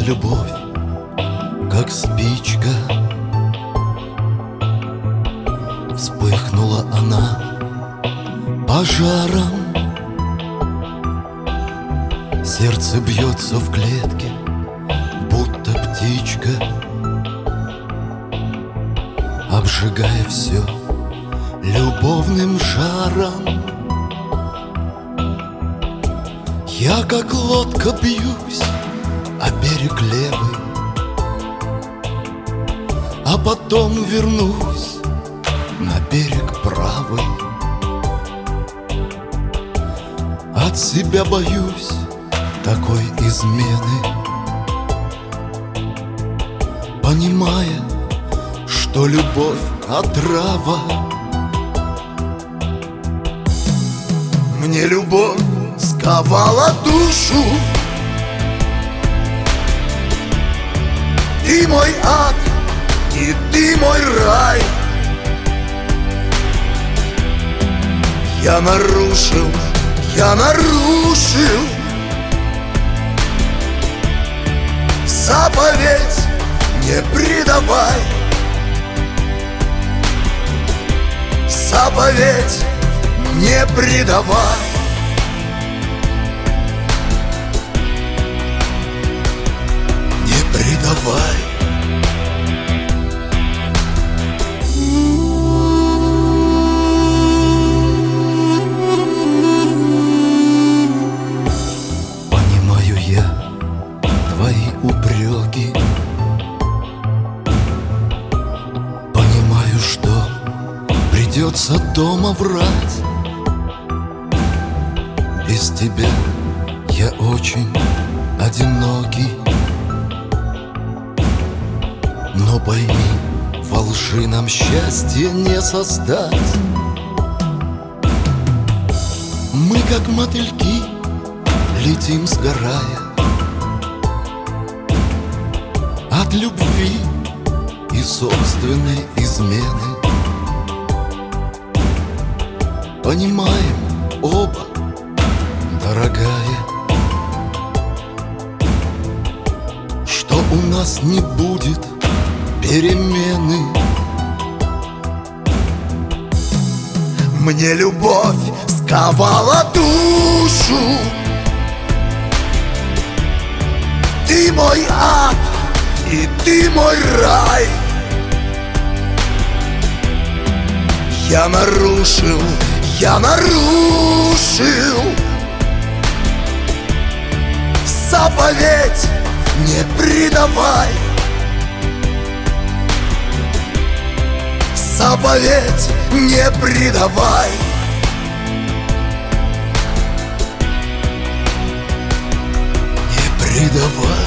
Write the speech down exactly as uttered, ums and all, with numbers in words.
любовь, как спичка, вспыхнула она пожаром. Сердце бьется в клетке, будто птичка, обжигая все любовным жаром. Я как лодка бьюсь о берег левый, а потом вернусь на берег правый. От себя боюсь такой измены, понимая, что любовь отрава. Мне любовь сковала душу, ты мой ад, и ты мой рай. Я нарушил, я нарушил заповедь, не предавай. Заповедь, не предавай. Не предавай. Понимаю я твои упреки, понимаю, что придется дома врать. Без тебя я очень одинокий. Но пойми, во лжи нам счастье не создать. Мы, как мотыльки, летим сгорая от любви и собственной измены. Понимаем оба, дорогая, что у нас не будет перемены. Мне любовь сковала душу, ты мой ад, и ты мой рай. Я нарушил, я нарушил заповедь, не предавай. Заповедь, не предавай. Не предавай.